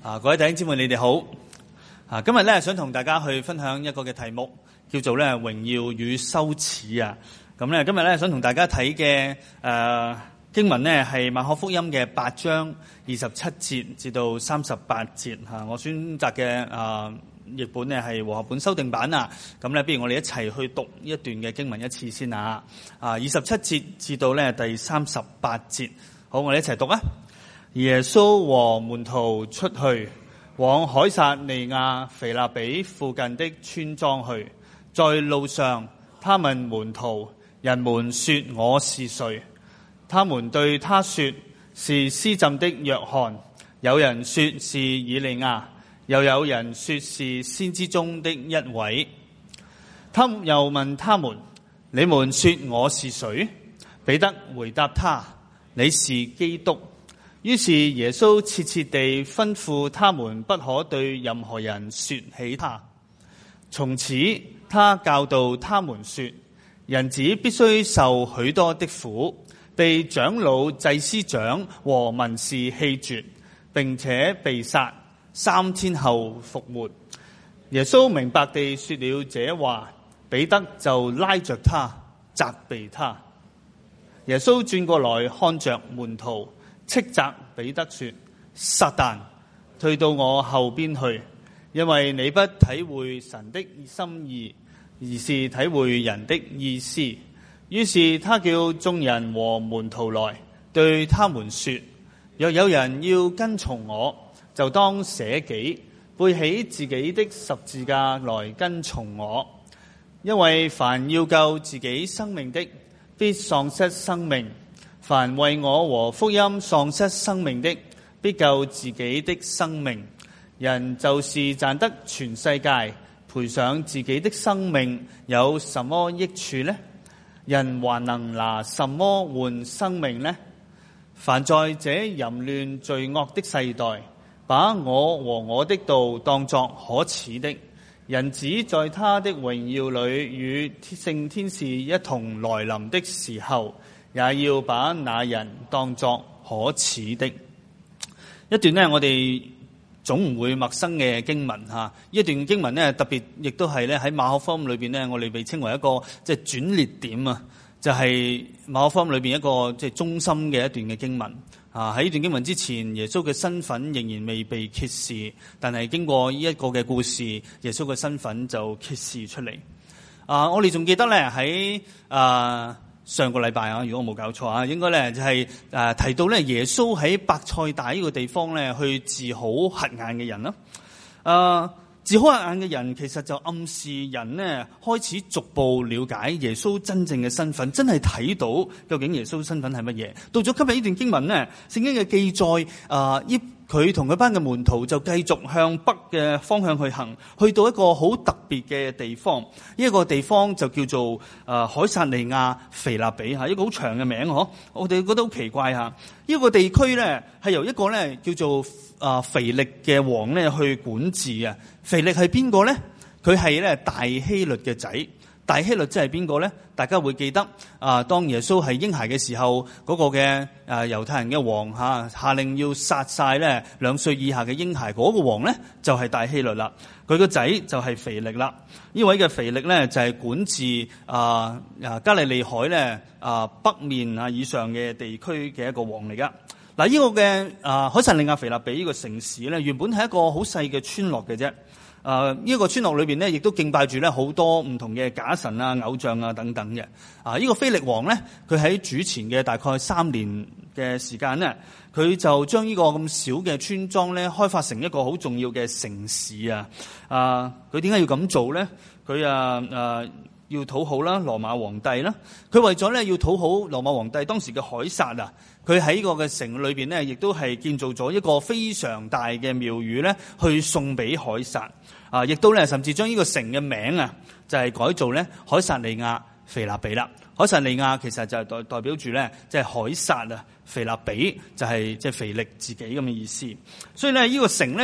各位弟兄姊妹，你哋好。今日咧想同大家去分享一個嘅題目，叫做咧榮耀與羞恥啊。咁咧今日咧想同大家睇嘅經文呢係馬可福音嘅8章27節至到38節吓。我選擇嘅譯本呢係和合本修訂版啊。咁咧，不如我哋一齊去讀呢一段嘅經文一次先啊。27節至到咧第38節。好，我哋一齊讀啊。耶穌和門徒出去，往凱撒利亞腓立比附近的村莊去。在路上，他問門徒：人們說我是誰？他們對他說：是施浸的約翰。有人說是以利亞，又有人說是先知中的一位。他又問他們：你們說我是誰？彼得回答他：你是基督。於是耶穌切切地吩咐他們不可對任何人說起他。從此他教導他們說：人子必須受許多的苦，被長老、祭司長和文士棄絕，並且被殺，3天後復活。耶穌明白地說了這話，彼得就拉着他責備他。耶穌轉過來看着門徒，斥責彼得說：撒旦，退到我後邊去，因為你不體會神的心意，而是體會人的意思。於是他叫眾人和門徒來，對他們說：若有人要跟從我，就當捨己，背起自己的十字架來跟從我。因為凡要救自己生命的，必喪失生命；凡為我和福音喪失生命的，必救自己的生命。人就是賺得全世界，賠上自己的生命，有什麼益處呢？人還能拿什麼換生命呢？凡在這淫亂罪惡的世代，把我和我的道當作可恥的，人子在他的榮耀裏與聖天使一同來臨的時候，也要把那人當作可恥的。一段呢，我哋總唔會陌生嘅經文吓。一段經文呢，特別亦都係咧喺馬可福音裏邊呢，我哋被稱為一個即係轉捩點啊，就係馬可福音裏邊一個即係中心嘅一段嘅經文啊。喺呢段經文之前，耶穌嘅身份仍然未被揭示，但係經過呢一個嘅故事，耶穌嘅身份就揭示出嚟。我哋仲記得咧喺上個禮拜啊，如果我冇搞錯啊，應該咧就係提到咧耶穌喺伯賽大呢個地方咧去治好瞎眼嘅人啦。治好瞎眼嘅人其實就暗示人呢開始逐步了解耶穌真正嘅身份，真係睇到究竟耶穌身份係乜嘢。到咗今日呢段經文呢，聖經嘅記載佢同佢班嘅門徒就繼續向北嘅方向去行，去到一個好特別嘅地方。呢個地方就叫做凱撒利亞腓立比吓，一個好長嘅名嗬。我哋覺得好奇怪吓。呢個地區咧係由一個咧叫做腓力嘅王咧去管治啊。腓力係邊個咧？佢係咧大希律嘅仔。大希律即係邊個咧？大家會記得當耶穌係嬰孩嘅時候，嗰個嘅猶太人嘅王下令要殺晒咧2歲以下嘅嬰孩，嗰個王咧就係大希律啦。佢個仔就係腓力啦。呢位嘅腓力咧就係管治加利利海咧北面以上嘅地區嘅一個王嚟噶。嗱，呢個嘅凱撒利亞腓立比呢個城市咧，原本係一個好細嘅村落嘅啫。呢個村落裏邊咧，亦都敬拜住咧好多唔同嘅假神啊、偶像啊等等嘅。呢個腓力王咧，佢喺主前嘅大概3年嘅時間咧，佢就將呢個咁小嘅村莊咧，開發成一個好重要嘅城市啊！佢點解要咁做咧？佢要討好啦羅馬皇帝啦。佢為咗咧要討好羅馬皇帝，當時嘅凱撒啊，佢喺個嘅城裏邊咧，亦都係建造咗一個非常大嘅廟宇咧，去送俾凱撒。亦都咧甚至將呢個城嘅名啊，就係改做咧凱撒利亞腓立比啦。凱撒利亞其實就係代表住咧，即係凱撒啊，腓立比就係即係腓力自己咁嘅意思。所以咧呢個城咧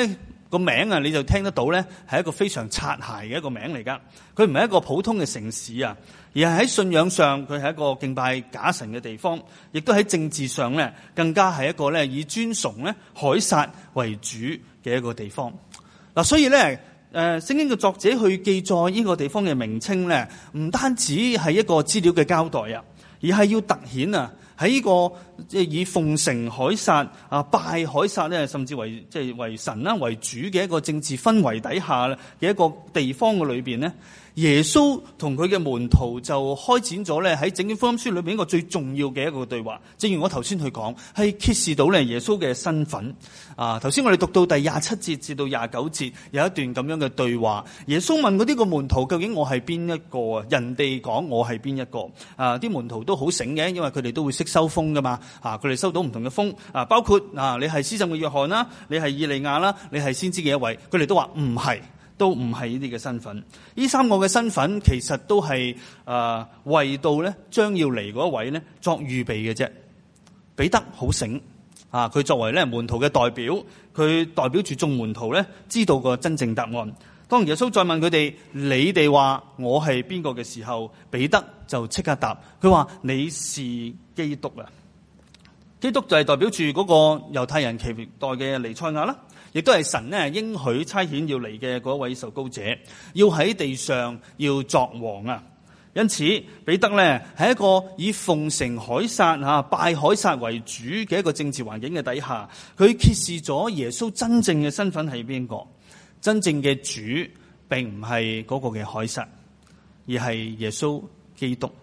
個名啊，你就聽得到咧，係一個非常擦鞋嘅一個名嚟噶。佢唔係一個普通嘅城市啊，而係喺信仰上佢係一個敬拜假神嘅地方，亦都喺政治上咧更加係一個咧以尊崇咧凱撒為主嘅一個地方。嗱，所以咧聖經嘅作者去記載呢個地方嘅名稱咧，唔單止係一個資料嘅交代啊，而係要突顯啊喺呢個即係以奉承凱撒啊、拜凱撒咧，甚至為為神啦為主嘅一個政治氛圍底下嘅一個地方嘅裏邊咧，耶穌同佢嘅門徒就開展咗咧喺整卷福音書裏邊一個最重要嘅一個對話。正如我頭先去講，係揭示到咧耶穌嘅身份。頭先我哋讀到第27節至到29節有一段咁樣嘅對話。耶穌問嗰啲個門徒，究竟我係邊一個啊？人哋講我係邊一個？啲門徒都好醒嘅，因為佢哋都會識收風噶嘛。佢哋收到唔同嘅風，包括你係施浸嘅約翰啦，你係以利亞啦，你係先知嘅一位，佢哋都話唔係。都唔係呢啲嘅身份，呢三個嘅身份其實都係為到咧將要嚟嗰一位咧作預備嘅啫。彼得好醒佢作為咧門徒嘅代表，佢代表住眾門徒咧知道個真正答案。當耶穌再問佢哋，你哋話我係邊個嘅時候，彼得就即刻答，佢話你是基督啊！基督就係代表住嗰個猶太人期待嘅彌賽亞啦。亦都係神咧應許差遣要嚟嘅嗰位受膏者，要喺地上要作王啊！因此彼得咧喺一個以奉承凱撒拜凱撒為主嘅一個政治環境嘅底下，佢揭示咗耶穌真正嘅身份係邊個？真正嘅主並唔係嗰個嘅凱撒，而係耶穌基督。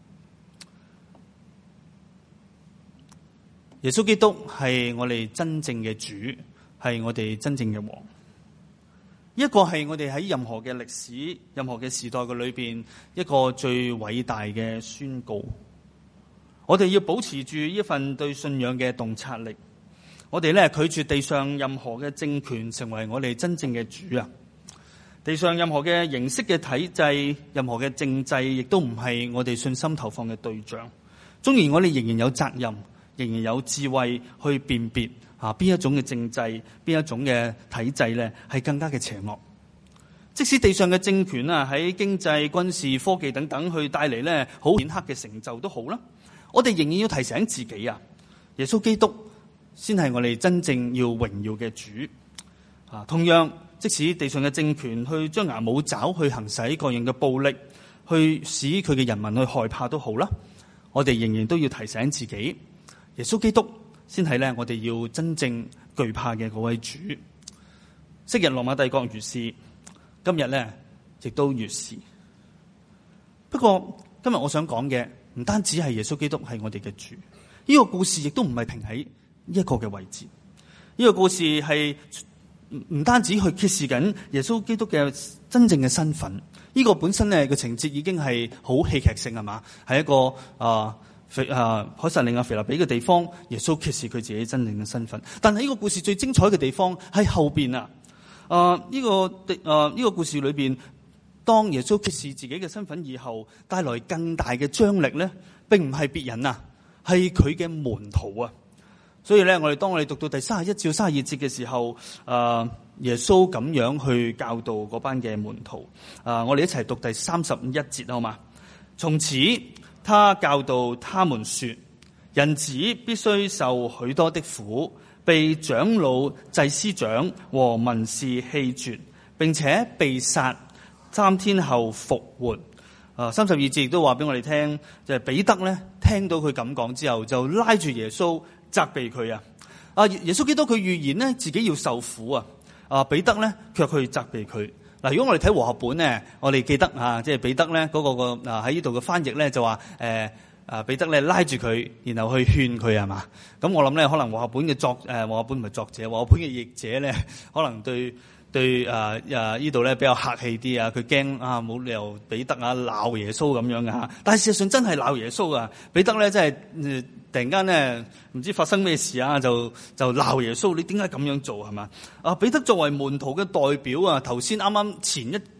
耶穌基督係我哋真正嘅主，係我哋真正嘅王。一個係我哋喺任何嘅歷史、任何嘅時代嘅裏邊一個最偉大嘅宣告。我哋要保持住一份對信仰嘅洞察力。我哋咧拒絕地上任何嘅政權成為我哋真正嘅主啊！地上任何嘅形式嘅體制、任何嘅政制，亦都唔係我哋信心投放嘅對象。縱然我哋仍然有責任，仍然有智慧去辨別邊一種嘅政制、邊一種嘅體制咧，係更加嘅邪惡。即使地上嘅政權喺經濟、軍事、科技等等去帶嚟咧好顯赫嘅成就都好啦，我哋仍然要提醒自己啊，耶穌基督先係我哋真正要榮耀嘅主。同樣，即使地上嘅政權去張牙舞爪，去行使各樣嘅暴力，去使佢嘅人民去害怕都好啦，我哋仍然都要提醒自己，耶穌基督先係咧我哋要真正懼怕嘅嗰位主。昔日羅馬帝國如是，今日咧亦都如是。不過今日我想講嘅唔單止係耶穌基督係我哋嘅主，呢個故事亦都唔係停喺一個嘅位置。呢個故事係唔單止去揭示緊耶穌基督嘅真正嘅身份，呢個本身咧個情節已經係好戲劇性係嘛？係一個凱撒利亞腓立比嘅地方，耶穌揭示佢自己真正嘅身份。但係呢個故事最精彩嘅地方喺後邊啊！呢個故事裏邊，當耶穌揭示自己嘅身份以後，帶來更大嘅張力咧，並唔係別人啊，係佢嘅門徒啊。所以咧，當我哋讀到第31至32節嘅時候，耶穌咁樣去教導嗰班嘅門徒。我哋一齊讀第31節好嘛？從此他教導他們說，人子必須受許多的苦，被長老、祭司長和文士棄絕，並且被殺，3天後復活。32節亦都話俾我哋聽，就係彼得咧聽到佢咁講之後，就拉住耶穌責備佢啊！耶穌基督佢預言呢自己要受苦啊！彼得咧卻去責備佢。嗱，如果我哋睇和合本咧，我哋記得即係彼得咧嗰個喺呢度嘅翻譯咧就話彼得咧拉住佢，然後去勸佢係嘛？咁我諗咧可能和合本嘅和合本唔係作者，和合本嘅譯者咧可能對呢度咧比較客氣啲啊，佢驚冇理由彼得鬧耶穌咁樣嘅。但係事實上真係鬧耶穌啊！彼得咧真係突然間咧唔知發生咩事就鬧耶穌，你點解咁樣做係嘛？彼得作為門徒嘅代表頭先啱啱前一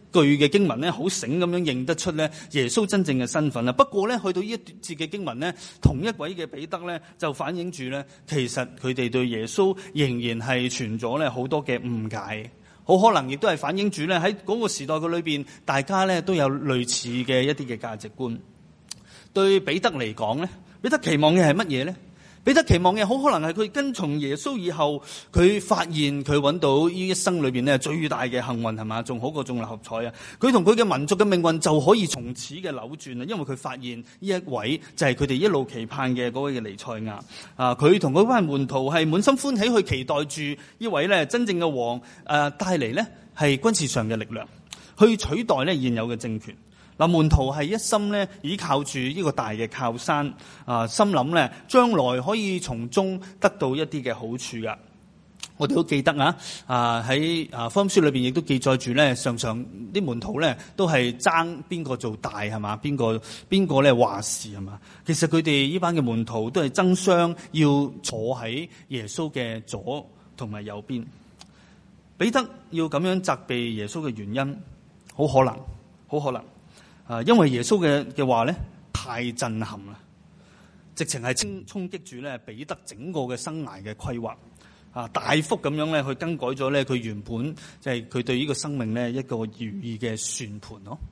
句嘅經文咧，好醒咁樣認得出咧耶穌真正嘅身份啦。不過咧，去到呢一節嘅經文咧，同一位嘅彼得咧，就反映住咧，其實佢哋對耶穌仍然係存咗咧好多嘅誤解，好可能亦都係反映住咧喺嗰個時代嘅裏邊，大家咧都有類似嘅一啲嘅價值觀。對彼得嚟講咧，彼得期望嘅係乜嘢咧？彼得期望嘅好可能係佢跟從耶穌以後，佢發現佢揾到呢一生裏邊咧最大嘅幸運係嘛，仲好過中六合彩啊！佢同佢嘅民族嘅命運就可以從此嘅扭轉啦，因為佢發現呢一位就係佢哋一路期盼嘅嗰位嘅彌賽亞啊！佢同嗰班門徒係滿心歡喜去期待住呢位咧真正嘅王帶嚟咧係軍事上嘅力量，去取代咧現有嘅政權。嗱，門徒係一心咧倚靠住呢個大嘅靠山，心諗咧將來可以從中得到一啲嘅好處噶。我哋都記得喺福音書裏邊亦都記載住咧，常常啲門徒咧都係爭邊個做大係嘛，邊個咧話事係嘛。其實佢哋呢班嘅門徒都係爭相要坐喺耶穌嘅左同埋右邊。彼得要咁樣責備耶穌嘅原因，好可能。因為耶穌嘅話咧太震撼啦，直情係衝擊住咧彼得整個嘅生涯嘅規劃，大幅咁樣咧去更改咗咧佢原本就係佢對呢個生命咧一個如意嘅算盤咯。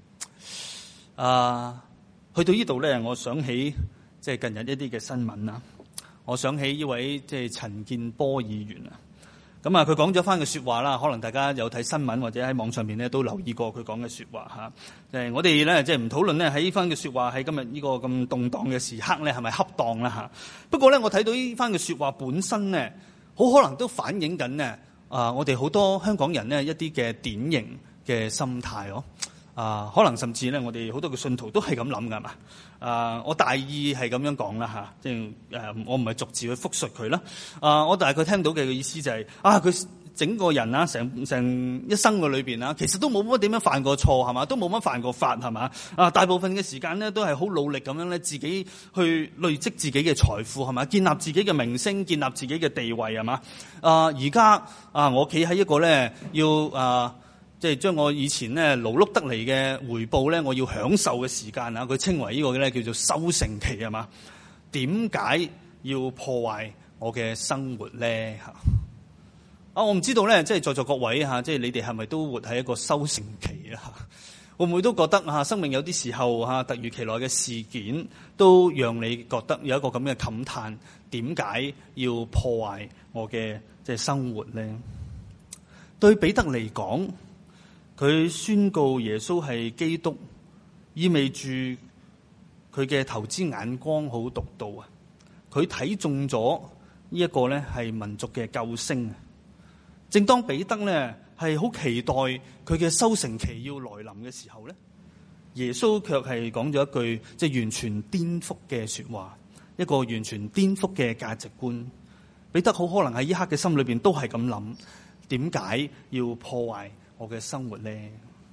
去到呢度咧，我想起即係近日一啲嘅新聞啦，我想起呢位即係陳健波議員啊。咁佢講咗翻嘅說話啦，可能大家有睇新聞或者喺網上面咧都留意過佢講嘅說話吓。我哋咧即係唔討論咧喺呢番嘅說話喺今日呢個咁動盪嘅時刻咧係咪恰當啦吓。不過咧我睇到呢番嘅說話本身咧，好可能都反映緊咧我哋好多香港人咧一啲嘅典型嘅心態咯。可能甚至咧，我哋好多嘅信徒都係咁諗噶嘛。我大意係咁樣講啦嚇，即係我唔係逐字去複述佢啦。我大概聽到嘅意思就係佢整個人啊，成一生嘅裏邊啊，其實都冇乜點樣犯過錯係嘛，都冇乜犯過法係嘛。大部分嘅時間咧都係好努力咁樣咧，自己去累積自己嘅財富係嘛，建立自己嘅名聲，建立自己嘅地位係嘛。而家我企喺一個咧要即係將我以前咧勞碌得嚟嘅回報咧，我要享受嘅時間啊！佢稱為呢個咧叫做收成期係嘛？點解要破壞我嘅生活咧？我唔知道咧，即係在座各位即係你哋係咪都活喺一個收成期啊？會唔會都覺得生命有啲時候突如其來嘅事件都讓你覺得有一個咁嘅感嘆？點解要破壞我嘅即係生活咧？對彼得嚟講，佢宣告耶穌係基督，意味住佢嘅投資眼光好獨到啊！佢睇中咗呢一個咧係民族嘅救星啊！正當彼得咧係好期待佢嘅收成期要來臨嘅時候咧，耶穌卻係講咗一句即係完全顛覆嘅說話，一個完全顛覆嘅價值觀。彼得好可能喺呢刻嘅心裏邊都係咁諗：點解要破壞我嘅生活咧？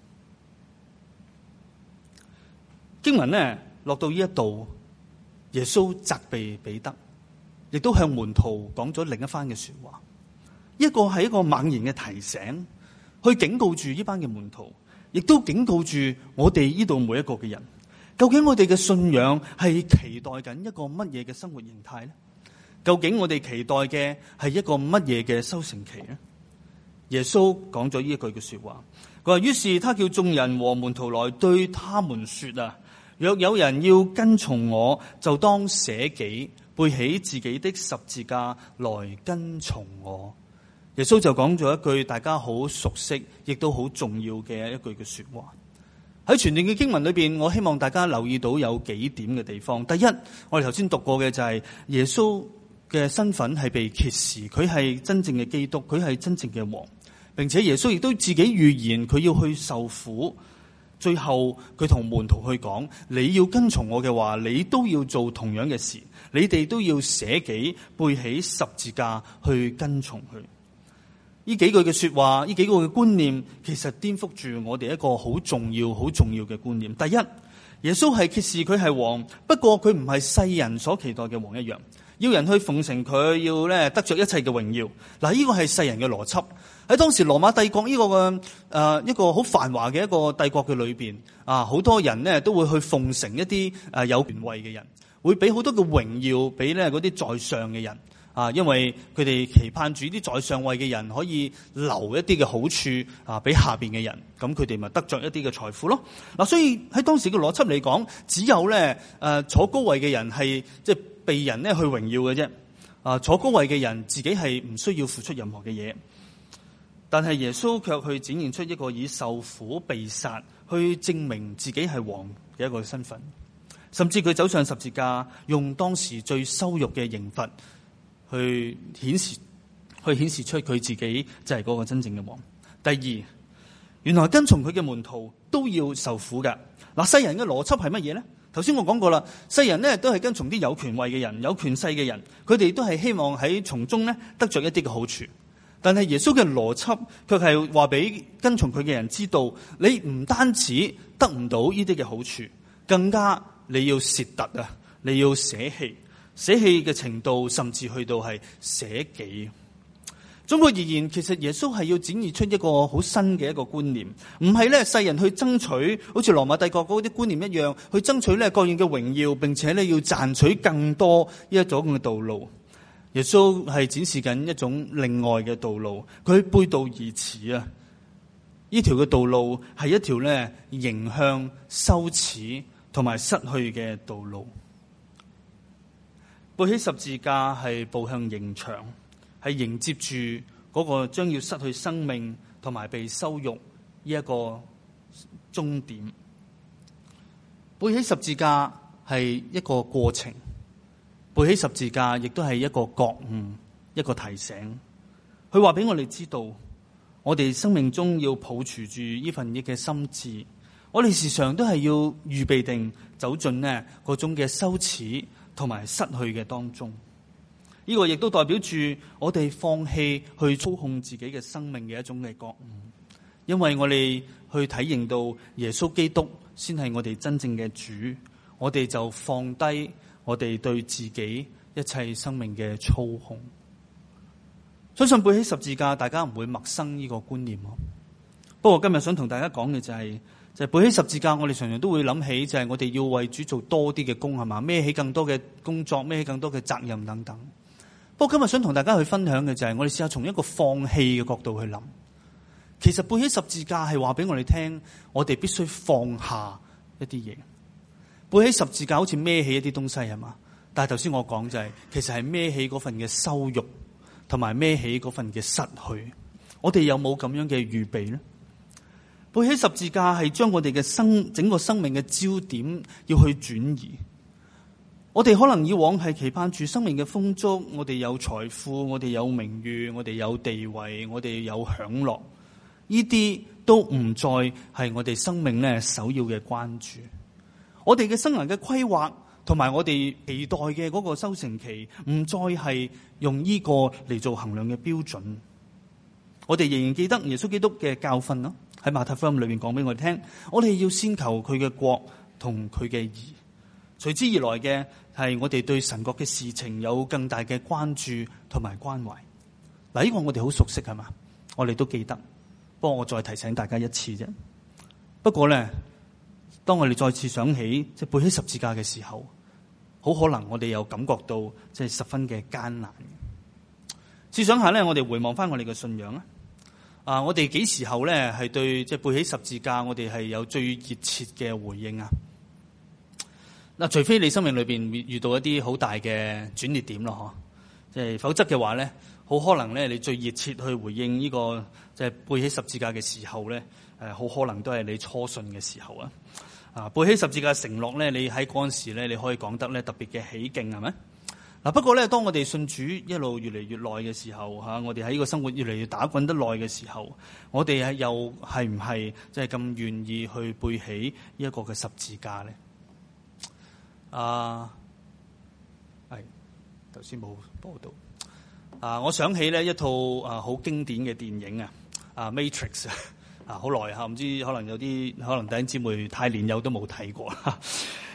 經文咧落到呢一度，耶穌責備彼得，亦都向門徒講咗另一番嘅說話。一個係一個猛然嘅提醒，去警告住呢班嘅門徒，亦都警告住我哋呢度每一個嘅人。究竟我哋嘅信仰係期待緊一個乜嘢嘅生活形態咧？究竟我哋期待嘅係一個乜嘢嘅收成期咧？耶穌講咗呢一句嘅說話，佢話：於是他叫眾人和門徒來對他們說若有人要跟從我，就當捨己，背起自己的十字架來跟從我。耶穌就講咗一句大家好熟悉，亦都好重要嘅一句嘅說話。喺全段嘅經文裏邊，我希望大家留意到有幾點嘅地方。第一，我哋頭先讀過嘅就係耶穌嘅身份係被揭示，佢係真正嘅基督，佢係真正嘅王，並且耶穌亦都自己預言佢要去受苦。最後佢同門徒去講：你要跟從我嘅話，你都要做同樣嘅事，你哋都要捨己，背起十字架去跟從佢。呢幾句嘅說話，呢幾個嘅觀念，其實顛覆住我哋一個好重要嘅觀念。第一，耶穌係揭示佢係王，不過佢唔係世人所期待嘅王一樣，要人去奉承佢，要咧得着一切嘅榮耀。嗱，呢個係世人嘅邏輯。 喺當時羅馬帝國呢個嘅一個好繁華嘅一個帝國嘅裏邊好多人呢都會去奉承一啲有權位嘅人，會俾好多嘅榮耀俾咧嗰啲在上嘅人因為佢哋期盼住啲在上位嘅人可以留一啲嘅好處俾下邊嘅人，咁佢哋咪得着一啲嘅財富咯。所以喺當時嘅邏輯嚟講，只有咧坐高位嘅人係即係被人咧去榮耀嘅啫。坐高位嘅人自己係唔需要付出任何嘅嘢。但係耶穌卻去展現出一個以受苦被殺去證明自己係王嘅一個身份，甚至佢走上十字架，用當時最羞辱嘅刑罰去顯示出佢自己就係嗰個真正嘅王。第二，原來跟從佢嘅門徒都要受苦㗎。世人嘅邏輯係乜嘢呢？頭先我講過啦，世人呢都係跟從啲有權位嘅人、有權勢嘅人，佢哋都係希望喺從中呢得着一啲嘅好處。但係耶穌嘅邏輯卻係話俾跟從佢嘅人知道，你唔單止得唔到呢啲嘅好處，更加你要蝕突你要捨棄嘅程度，甚至去到係捨己。總括而言，其實耶穌係要展現出一個好新嘅一個觀念，唔係咧世人去爭取好似羅馬帝國嗰啲觀念一樣，去爭取咧各樣嘅榮耀，並且咧要賺取更多呢一種嘅道路。耶穌係展示緊一種另外嘅道路，佢背道而馳呢條嘅道路係一條咧迎向羞恥同埋失去嘅道路。背起十字架係步向刑場，係迎接住嗰個將要失去生命同埋被羞辱呢一個終點。背起十字架係一個過程，背起十字架亦都係一個覺悟，一個提醒。佢話俾我哋知道，我哋生命中要抱持住呢份嘅心志，我哋時常都係要預備定走進呢嗰種嘅羞恥同埋失去嘅當中。呢個亦都代表住我哋放棄去操控自己嘅生命嘅一種嘅覺悟，因為我哋去體認到耶穌基督先係我哋真正嘅主，我哋就放低我哋對自己一切生命嘅操控。相信背起十字架，大家唔會陌生呢個觀念。不過今日想同大家講嘅就係背起十字架，我哋常常都會諗起就係我哋要為主做多啲嘅工，係嘛？孭起更多嘅工作，孭起更多嘅責任等等。不過今日想同大家去分享嘅就係我哋試下從一個放棄嘅角度去諗。其實背起十字架係話俾我哋聽，我哋必須放下一啲嘢。背起十字架好似孭起一啲東西，係嘛？但係頭先我講就係其實係孭起嗰份嘅羞辱，同埋孭起嗰份嘅失去。我哋有冇咁樣嘅預備呢？背起十字架係將我哋嘅整個生命嘅焦點要去轉移。我哋可能以往係期盼住生命嘅豐足，我哋有財富，我哋有名譽，我哋有地位，我哋有享樂，呢啲都唔再係我哋生命咧首要嘅關注。我哋嘅生涯嘅規劃同埋我哋期待嘅嗰個收成期，唔再係用呢個嚟做衡量嘅標準。我哋仍然記得耶穌基督嘅教訓咯，喺馬太福音裏面講俾我哋聽，我哋要先求佢嘅國同佢嘅義，隨之而來嘅係我哋對神國嘅事情有更大嘅關注同埋關懷。嗱，呢個我哋好熟悉係嘛？我哋都記得。不過我再提醒大家一次啫。不過咧，當我哋再次想起即係背起十字架嘅時候，好可能我哋又感覺到即係十分嘅艱難。試想下咧，我哋回望翻我哋嘅信仰啊，我哋幾時候咧係對即係背起十字架，我哋係有最熱切嘅回應啊？嗱，除非你生命裏邊遇到一啲好大嘅轉捩點咯，即係否則嘅話咧，好可能咧你最熱切去回應呢個即係背起十字架嘅時候咧，好可能都係你初信嘅時候啊！啊，背起十字架嘅承諾咧，你喺嗰陣時咧，你可以講得咧特別嘅起勁，係咪？嗱，不過咧，當我哋信主一路越嚟越耐嘅時候，我哋喺呢個生活越嚟越打滾得耐嘅時候，我哋又係唔係即係咁願意去背起呢一個嘅十字架咧？係頭先冇報道。我想起咧一套好經典嘅電影Matrix 好耐唔知可能有啲可能弟兄姊妹太年幼都冇睇過。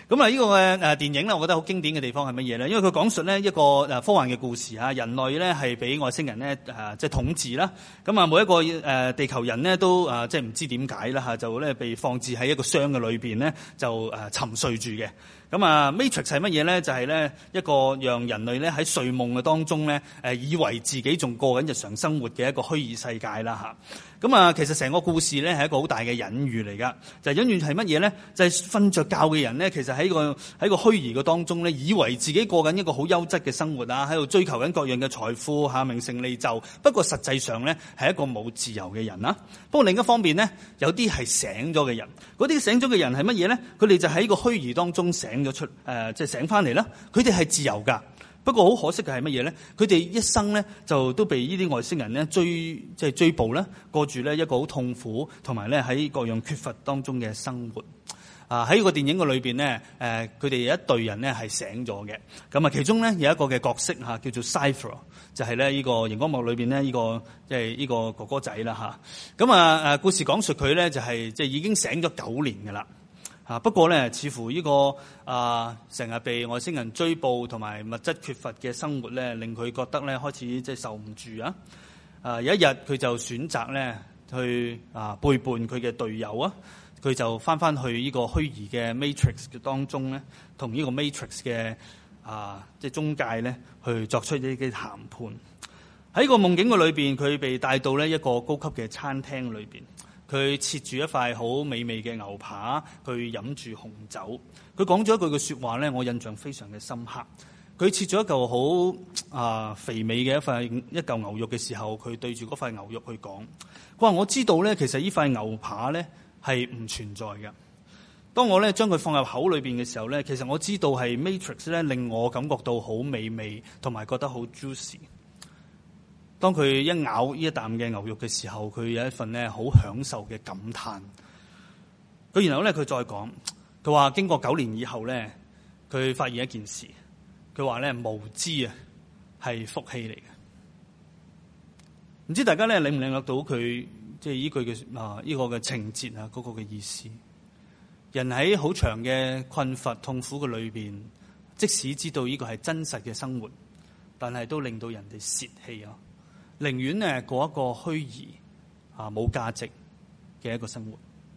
咁啊，呢個嘅電影咧，我覺得好經典嘅地方係乜嘢咧？因為佢講述咧一個科幻嘅故事啊，人類咧係俾外星人咧即係統治啦。咁啊，每一個地球人咧都即係唔知點解啦嚇，就咧被放置喺一個箱嘅裏邊咧，就沉睡住嘅。咁啊 Matrix 係乜嘢咧？就係咧一個讓人類咧喺睡夢嘅當中咧以為自己仲過緊日常生活嘅一個虛擬世界啦嚇。咁啊，其實成個故事咧係一個好大嘅隱喻嚟㗎。就隱喻係乜嘢咧？就係瞓着覺嘅人咧，其實喺個虛擬嘅當中咧，以為自己過緊一個好優質嘅生活啊，喺度追求緊各樣嘅財富嚇、名成利就。不過實際上咧係一個冇自由嘅人啦。不過另一方面咧，有啲係醒咗嘅人。嗰啲醒咗嘅人係乜嘢咧？佢哋就喺個虛擬當中醒咗出即係醒翻嚟啦。佢哋係自由㗎。不過好可惜嘅係乜嘢咧？佢哋一生咧就都被呢啲外星人咧追捕啦，過住咧一個好痛苦同埋咧喺各樣缺乏當中嘅生活。喺個電影嘅裏邊咧，佢哋有一隊人咧係醒咗嘅。咁啊，其中咧有一個嘅角色嚇叫做 Cypher， 就係咧呢個熒光幕裏邊咧呢個即係呢個哥哥仔啦嚇。咁啊故事講述佢咧就係即係已經醒咗9年㗎啦。不過咧，似乎呢個成日被外星人追捕同埋物質缺乏嘅生活咧，令佢覺得咧開始即係受唔住啊！有一日佢就選擇咧去背叛佢嘅隊友啊，佢就翻去呢個虛擬嘅 Matrix 嘅當中咧，同呢個 Matrix 嘅即係中介咧去作出呢啲談判。喺個夢境嘅裏邊，佢被帶到呢一個高級嘅餐廳裏邊。佢切住一塊好美味嘅牛扒，佢飲住紅酒。佢講咗一句嘅說話咧，我印象非常嘅深刻。佢切咗一嚿好肥美嘅一嚿牛肉嘅時候，佢對住嗰塊牛肉去講：佢話我知道咧，其實呢塊牛扒咧係唔存在嘅。當我咧將佢放入口裏邊嘅時候咧，其實我知道係 Matrix 咧令我感覺到好美味，同埋覺得好 juicy。當佢一咬呢一啖嘅牛肉嘅時候，佢有一份咧好享受嘅感嘆。佢然後咧佢再講，佢話經過9年以後咧，佢發現一件事，佢話咧無知係福氣嚟嘅。唔知大家咧領唔領略到佢即係呢句嘅呢個嘅情節嗰個嘅意思？人喺好長嘅困乏痛苦嘅裏邊，即使知道呢個係真實嘅生活，但係都令到人哋泄氣啊！寧願呢過一個虛擬冇價值嘅一個生活。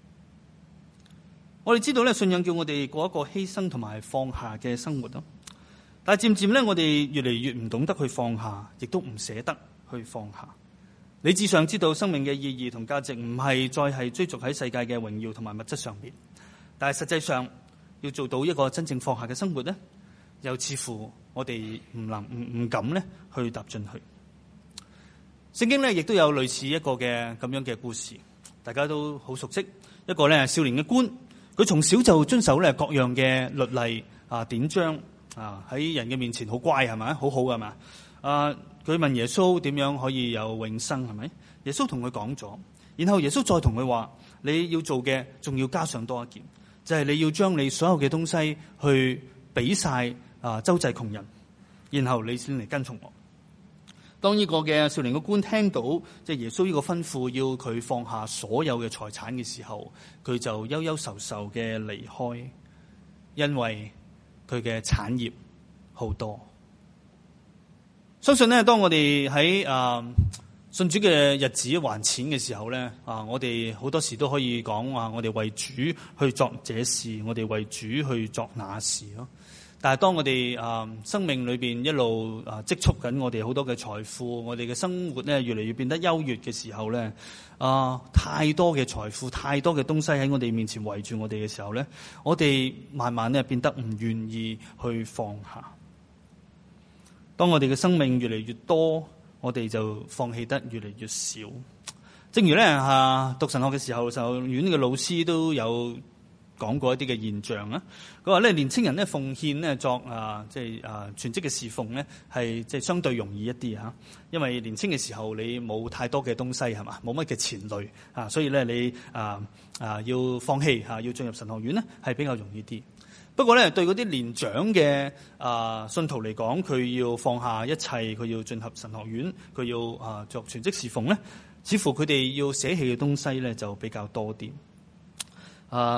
我哋知道咧，信仰叫我哋過一個犧牲同埋放下嘅生活咯。但係漸漸咧，我哋越嚟越唔懂得去放下，亦都唔捨得去放下。理智上知道生命嘅意義同價值唔係再係追逐喺世界嘅榮耀同埋物質上面，但係實際上要做到一個真正放下嘅生活咧，又似乎我哋唔敢咧去踏進去。聖經咧亦都有類似一個嘅咁樣嘅故事，大家都好熟悉。一個咧少年嘅官，佢從小就遵守咧各樣嘅律例典章喺人嘅面前好乖係咪？好好係嘛？佢問耶穌點樣可以有永生係咪？耶穌同佢講咗，然後耶穌再同佢話：你要做嘅仲要加上多一件，就係你要將你所有嘅東西去俾晒周濟窮人，然後你先嚟跟從我。當呢個嘅少年嘅官聽到即係耶穌呢個吩咐要佢放下所有嘅財產嘅時候，佢就憂憂愁愁嘅離開，因為佢嘅產業好多。相信呢，當我哋喺信主嘅日子還錢嘅時候咧，我哋好多時都可以講話，我哋為主去作這事，我哋為主去作那事咯。但係當我哋生命裏邊一路積蓄緊我哋好多嘅財富，我哋嘅生活咧越嚟越變得優越嘅時候咧，太多嘅財富、太多嘅東西喺我哋面前圍住我哋嘅時候咧，我哋慢慢咧變得唔願意去放下。當我哋嘅生命越嚟越多，我哋就放棄得越嚟越少。正如咧讀神學嘅時候，神學院嘅老師都有講過一啲嘅現象啦。佢話咧，年青人咧奉獻咧作全職嘅侍奉咧，係即係相對容易一啲嚇，因為年青嘅時候你冇太多嘅東西係嘛，冇乜嘅前累所以咧你要放棄要進入神學院咧係比較容易啲。不過咧，對嗰啲年長嘅信徒嚟講，佢要放下一切，佢要進入神學院，佢要作全職侍奉咧，似乎佢哋要捨棄嘅東西咧就比較多啲。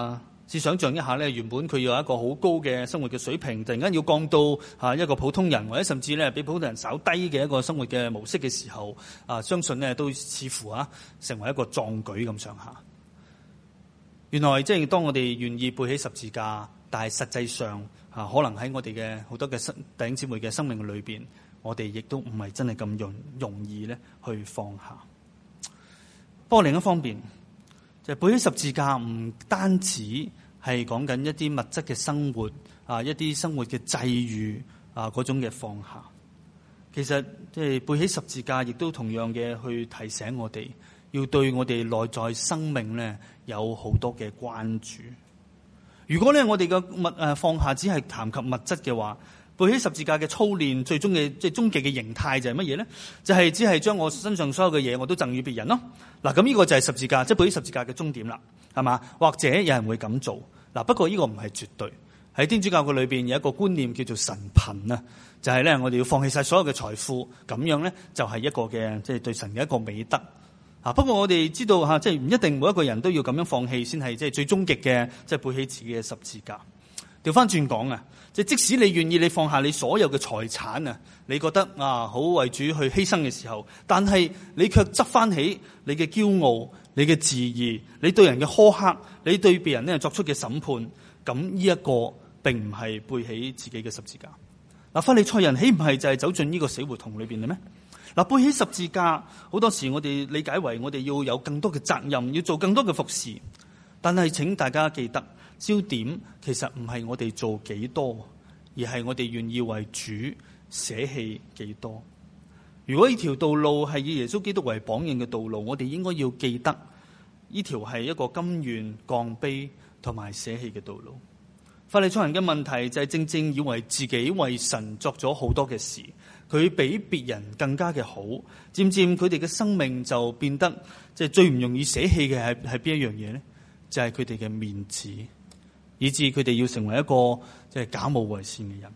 試想像一下咧，原本佢有一個好高嘅生活嘅水平，突然間要降到一個普通人，或者甚至咧比普通人稍低嘅一個生活嘅模式嘅時候，相信咧都似乎成為一個壯舉咁上下。原來即係當我哋願意背起十字架，但係實際上可能喺我哋嘅好多嘅弟兄姊妹嘅生命裏邊，我哋亦都唔係真係咁容易咧去放下。不過另一方面，就背起十字架唔單止係講緊一啲物質嘅生活一啲生活嘅際遇嗰種嘅放下。其實即係背起十字架，亦都同樣嘅去提醒我哋，要對我哋內在生命咧有好多嘅關注。如果咧我哋嘅放下只係談及物質嘅話，背起十字架嘅操練最終嘅即係終極嘅形態就係乜嘢咧？就係只係將我身上所有嘅嘢我都贈予別人咯。嗱，咁呢個就係十字架，即係背起十字架嘅終點啦，係嘛？或者有人會咁做，嗱，不過呢個唔係絕對。喺天主教嘅裏邊有一個觀念叫做神貧啊，就係咧我哋要放棄晒所有嘅財富，咁樣咧就係一個嘅即係對神嘅一個美德。不過我哋知道即係唔一定每一個人都要咁樣放棄先係即係最終極嘅，即係背起自己嘅十字架。調翻轉講即使你願意你放下你所有嘅財產你覺得好為主去犧牲嘅時候，但係你卻執翻起你嘅驕傲、你嘅自義、你對人嘅苛刻、你對別人咧作出嘅審判，咁呢一個並唔係背起自己嘅十字架。法利賽人豈唔係就係走進呢個死胡同裏邊嘅咩？背起十字架，好多時我哋理解為我哋要有更多嘅責任，要做更多嘅服侍。但係請大家記得，焦點其實唔係我哋做幾多，而係我哋願意為主捨棄幾多。如果呢條道路係以耶穌基督為榜樣嘅道路，我哋應該要記得呢條係一個甘願降卑同埋捨棄嘅道路。法利賽人嘅問題就係正正以為自己為神作咗好多嘅事，佢比別人更加嘅好，漸漸佢哋嘅生命就變得即係最唔容易捨棄嘅係邊一樣嘢呢？就係佢哋嘅面子，以致佢哋要成為一個即係假冒為善嘅人。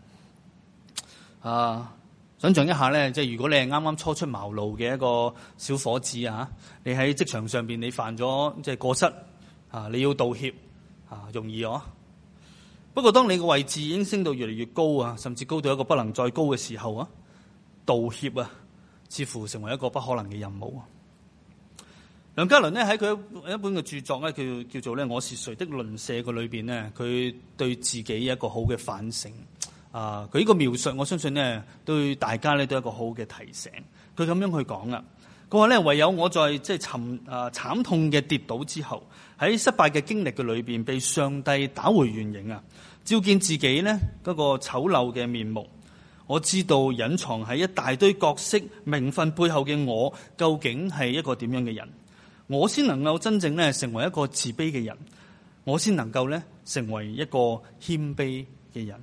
想象一下咧，即係如果你係啱啱初出茅廬嘅一個小伙子你喺職場上邊你犯咗即係過失你要道歉容易不過當你個位置已經升到越嚟越高甚至高到一個不能再高嘅時候道歉似乎成為一個不可能嘅任務。梁家麟喺佢一本嘅著作叫做我是誰的鄰舍嘅裏邊佢對自己有一個好嘅反省。佢呢個描述我相信對大家都有一個好嘅提醒。佢咁樣去講佢話唯有我在即係慘痛嘅跌倒之後，喺失敗嘅經歷嘅裏邊被上帝打回原形照見自己嗰個醜陋嘅面目，我知道隱藏喺一大堆角色名分背後嘅我究竟係一個點樣嘅人，我先能夠真正成為一個自卑嘅人，我先能夠成為一個謙卑嘅人。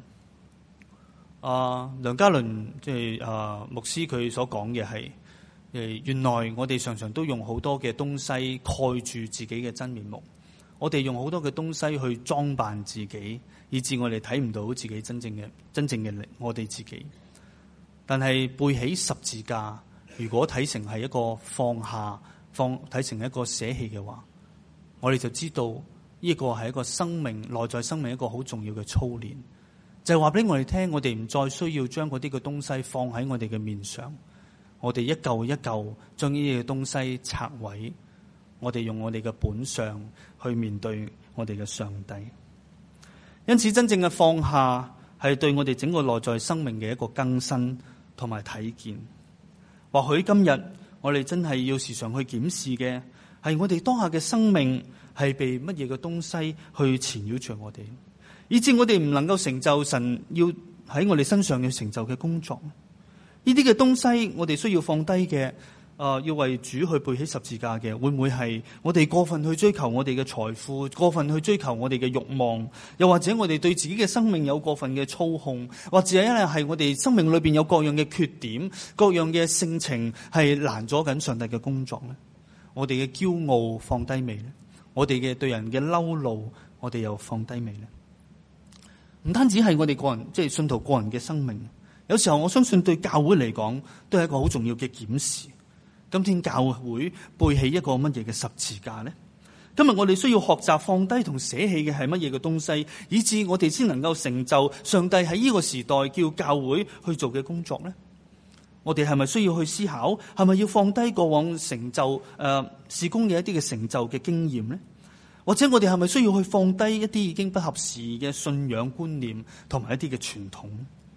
梁家麟即係牧師佢所講嘅係原來我哋常常都用好多嘅東西蓋住自己嘅真面目，我哋用好多嘅東西去裝扮自己，以致我哋睇唔到自己真正嘅我哋自己。但係背起十字架，如果睇成係一個放下，睇成一個捨棄嘅話，我哋就知道呢個係一個生命內在生命一個好重要嘅操練，就係話俾我哋聽，我哋唔再需要將嗰啲嘅東西放喺我哋嘅面上，我哋一嚿一嚿將呢啲嘅東西拆毀，我哋用我哋嘅本相去面對我哋嘅上帝。因此真正嘅放下係對我哋整個內在生命嘅一個更新同埋體見。或許今日我哋真係要時常去檢視嘅係我哋當下嘅生命係被乜嘢嘅東西去纏繞住我哋，以致我哋唔能夠成就神要喺我哋身上要成就嘅工作。呢啲嘅東西我哋需要放低嘅，要為主去背起十字架嘅，會唔會係我哋過分去追求我哋嘅財富，過分去追求我哋嘅慾望，又或者我哋對自己嘅生命有過分嘅操控，或者係我哋生命裏邊有各樣嘅缺點，各樣嘅性情係攔阻緊上帝嘅工作呢？我哋嘅驕傲放低未呢？我哋嘅對人嘅嬲怒，我哋又放低未呢？唔單止係我哋個人，即係信徒個人嘅生命，有時候我相信對教會嚟講都係一個好重要嘅檢視。今天教會背起一個乜嘢嘅十字架呢？ 今日我哋需要學習放低同捨棄嘅係乜嘢嘅東西，以致我哋先能夠成就上帝喺呢個時代叫教會去做嘅工作呢？我哋係咪需要去思考，係咪要放低過往成就事工嘅一啲嘅成就嘅經驗呢？或者我哋係咪需要去放低一啲已經不合時嘅信仰觀念同埋一啲嘅傳統？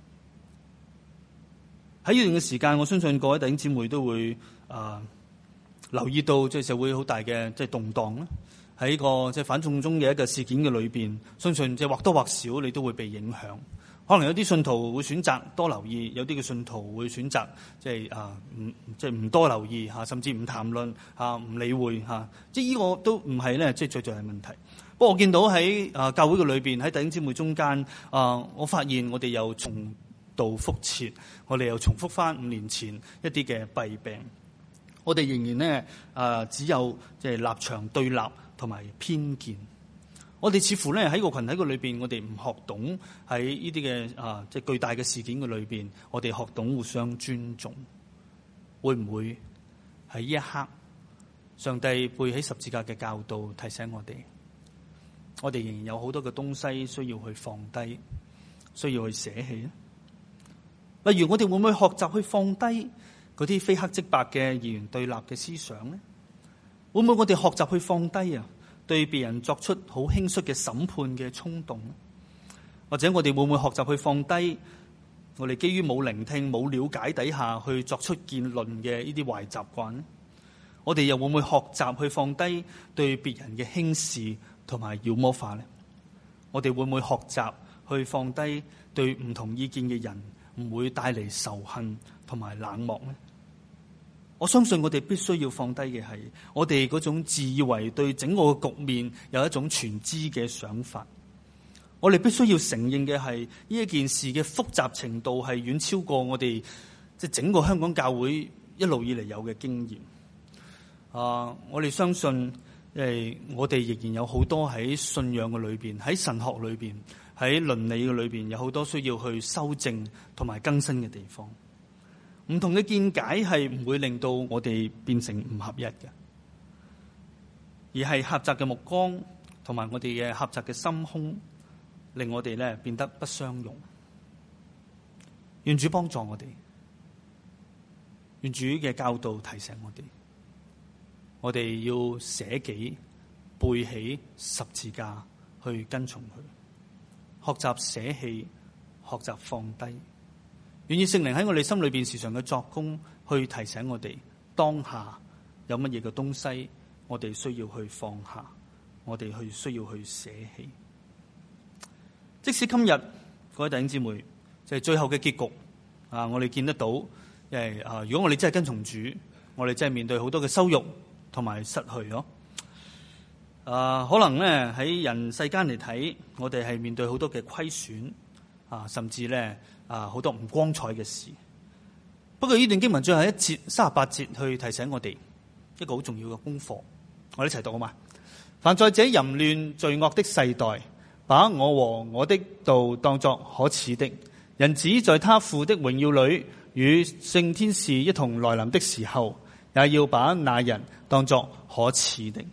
喺呢段嘅時間，我相信各位弟兄姊妹都會留意到，即係社會好大嘅即係動盪啦。喺個即係反送中嘅一個事件嘅裏邊，相信即係或多或少你都會被影響。可能有啲信徒會選擇多留意，有啲嘅信徒會選擇唔多留意嚇，甚至唔談論嚇，唔理會嚇。即係呢個都唔係咧，即係最重要嘅問題。不過我見到喺教會嘅裏邊，喺弟兄姊妹中間我發現我哋又重蹈覆轍，我哋又重複翻5年前一啲嘅弊病。我哋仍然咧只有即係立場對立同埋偏見。我哋似乎咧喺個群體嘅裏邊，我哋唔學懂喺呢啲嘅即係巨大嘅事件嘅裏邊，我哋學懂互相尊重。會唔會喺呢一刻，上帝背起十字架嘅教導提醒我哋，我哋仍然有好多嘅東西需要去放低，需要去捨棄咧？例如我哋會唔會學習去放低嗰啲非黑即白嘅二元對立嘅思想咧？會唔會我哋學習去放低對別人作出好輕率嘅審判嘅衝動？或者我哋會唔會學習去放低我哋基於冇聆聽、冇了解底下去作出結論嘅呢啲壞習慣呢？我哋又會唔會學習去放低對別人嘅輕視同埋妖魔化呢？我哋會唔會學習去放低對唔同意見嘅人唔會帶嚟仇恨同埋冷漠呢？我相信我哋必須要放低嘅係我哋嗰種自以為對整個局面有一種全知嘅想法。我哋必須要承認嘅係呢一件事嘅複雜程度係遠超過我哋即係整個香港教會一路以嚟有嘅經驗。我哋相信我哋仍然有好多喺信仰嘅裏邊，喺神學裏邊，喺倫理嘅裏邊有好多需要去修正同埋更新嘅地方。唔同嘅見解係唔會令到我哋變成唔合一嘅，而係狹窄嘅目光同埋我哋嘅狹窄嘅心胸，令我哋咧變得不相容。願主幫助我哋，願主嘅教導提醒我哋要捨己背起十字架去跟從佢，學習捨棄，學習放低。願意聖靈喺我哋心裏邊時常嘅作工，去提醒我哋當下有乜嘢嘅東西，我哋需要去放下，我哋需要去捨棄。即使今日各位弟兄姊妹，就係最後嘅結局我哋見得到，如果我哋真係跟從主，我哋真係面對好多嘅羞辱同埋失去咯。可能咧喺人世間嚟睇，我哋係面對好多嘅虧損甚至咧好多唔光彩嘅事。不過呢段經文最後一節38節去提醒我哋一個好重要嘅功課，我哋一齊讀好嘛？凡在這淫亂罪惡的世代，把我和我的道當作可恥的，人子在他父的榮耀裏與聖天使一同來臨的時候，也要把那人當作可恥的。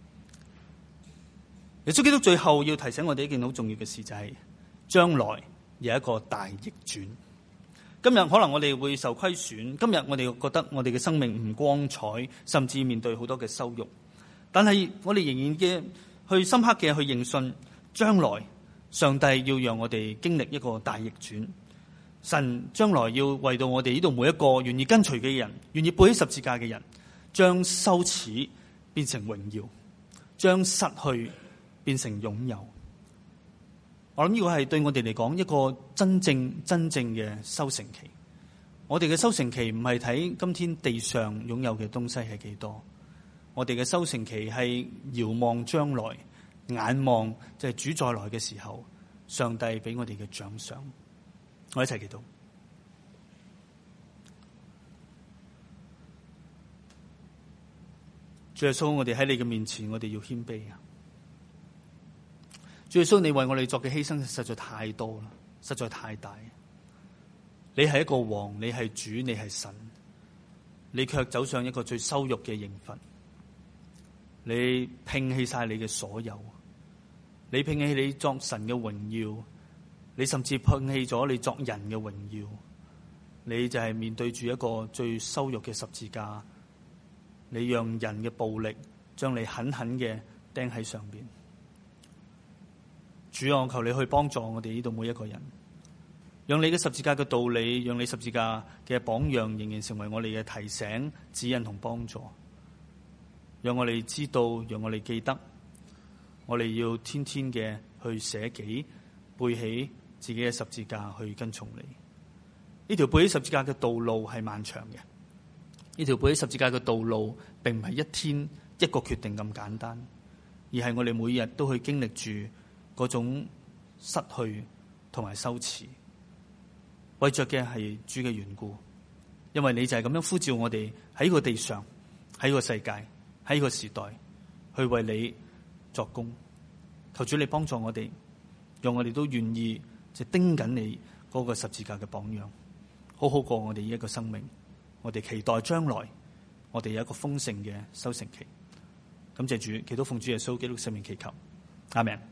耶穌基督最後要提醒我哋一件好重要嘅事，就係將來有一個大逆轉。今日可能我哋會受虧損，今日我哋覺得我哋嘅生命唔光彩，甚至面對好多嘅羞辱。但係我哋仍然嘅去深刻嘅去認信，將來上帝要讓我哋經歷一個大逆轉。神將來要為到我哋呢度每一個願意跟隨嘅人，願意背起十字架嘅人，將羞恥變成榮耀，將失去變成擁有。我諗呢個係對我哋嚟講一個真正嘅收成期。我哋嘅收成期唔係睇今天地上擁有嘅東西係幾多，我哋嘅收成期係遙望將來，眼望就係主再來嘅時候，上帝俾我哋嘅獎賞。我一齊祈禱。主耶穌，我哋喺你嘅面前，我哋要謙卑。主耶穌，你為我哋作嘅犧牲實在太多啦，實在太大。你係一個王，你係主，你係神，你卻走上一個最羞辱嘅刑罰。 你摒棄晒你嘅所有，你摒棄你作神嘅榮耀，你甚至摒棄咗你作人嘅榮耀，你就係面對住一個最羞辱嘅十字架，你讓人嘅暴力將你狠狠嘅釘喺上邊。主啊，我求你去幫助我哋呢度每一個人，讓你嘅十字架嘅道理，讓你十字架嘅榜樣仍然成為我哋嘅提醒、指引同幫助，讓我哋知道，讓我哋記得，我哋要天天嘅去捨己，背起自己嘅十字架去跟從你。呢條背起十字架嘅道路係漫長嘅，呢條背起十字架嘅道路並唔係一天一個決定咁簡單，而係我哋每日都去經歷住嗰種失去同埋羞恥，為着嘅係主嘅緣故，因為你就係咁樣呼召我哋喺呢個地上，喺呢個世界，喺呢個時代去為你作工。求主你幫助我哋，讓我哋都願意就盯緊你嗰個十字架嘅榜樣，好好過我哋呢一個生命。我哋期待將來我哋有一個豐盛嘅收成期。感謝主，祈禱奉主耶穌基督聖名祈求，阿們。